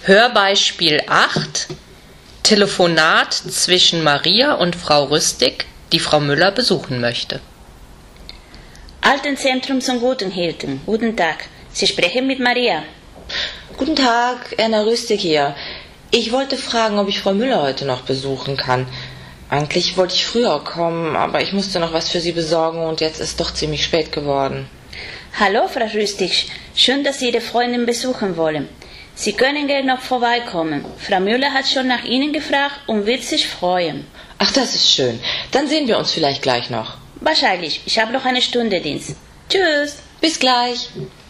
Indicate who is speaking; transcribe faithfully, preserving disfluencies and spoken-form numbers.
Speaker 1: Hörbeispiel acht. Telefonat zwischen Maria und Frau Rüstig, die Frau Müller besuchen möchte.
Speaker 2: Altenzentrum zum Gutenhilden. Guten Tag. Sie sprechen mit Maria.
Speaker 3: Guten Tag, Erna Rüstig hier. Ich wollte fragen, ob ich Frau Müller heute noch besuchen kann. Eigentlich wollte ich früher kommen, aber ich musste noch was für sie besorgen und jetzt ist doch ziemlich spät geworden.
Speaker 2: Hallo, Frau Rüstig. Schön, dass Sie Ihre Freundin besuchen wollen. Sie können gerne noch vorbeikommen. Frau Müller hat schon nach Ihnen gefragt und wird sich freuen.
Speaker 3: Ach, das ist schön. Dann sehen wir uns vielleicht gleich noch.
Speaker 2: Wahrscheinlich. Ich habe noch eine Stunde Dienst. Tschüss.
Speaker 3: Bis gleich.